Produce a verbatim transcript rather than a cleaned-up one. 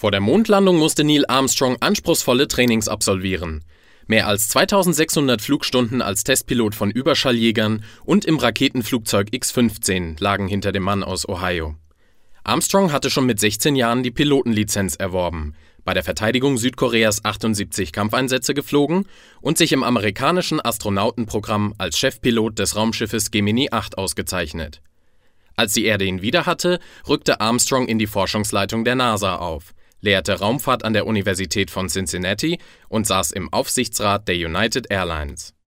Vor der Mondlandung musste Neil Armstrong anspruchsvolle Trainings absolvieren. Mehr als zweitausendsechshundert Flugstunden als Testpilot von Überschalljägern und im Raketenflugzeug X fünfzehn lagen hinter dem Mann aus Ohio. Armstrong hatte schon mit sechzehn Jahren die Pilotenlizenz erworben, bei der Verteidigung Südkoreas achtundsiebzig Kampfeinsätze geflogen und sich im amerikanischen Astronautenprogramm als Chefpilot des Raumschiffes Gemini acht ausgezeichnet. Als die Erde ihn wieder hatte, rückte Armstrong in die Forschungsleitung der NASA auf, lehrte Raumfahrt an der Universität von Cincinnati und saß im Aufsichtsrat der United Airlines.